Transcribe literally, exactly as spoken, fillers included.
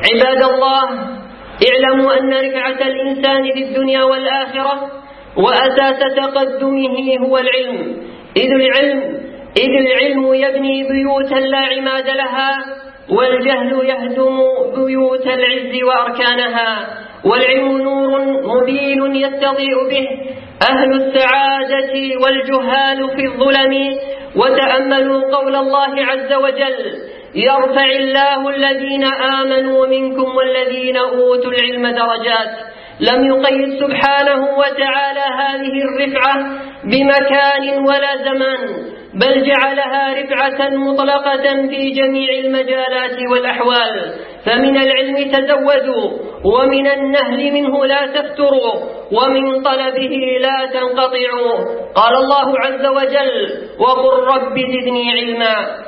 عباد الله، اعلموا أن رفعة الإنسان في الدنيا والآخرة وأساس تقدمه هو العلم، إذ العلم, إذ العلم يبني بيوتا لا عماد لها، والجهل يهدم بيوت العز وأركانها. والعلم نور مبين يستضيء به أهل السعادة والجهال في الظلم. وتأملوا قول الله عز وجل: يرفع الله الذين آمنوا منكم والذين أوتوا العلم درجات. لم يقيد سبحانه وتعالى هذه الرفعة بمكان ولا زمان، بل جعلها رفعة مطلقة في جميع المجالات والأحوال. فمن العلم تزودوا، ومن النهل منه لا تفتروا، ومن طلبه لا تنقطعوا. قال الله عز وجل: وقل رب زدني علما.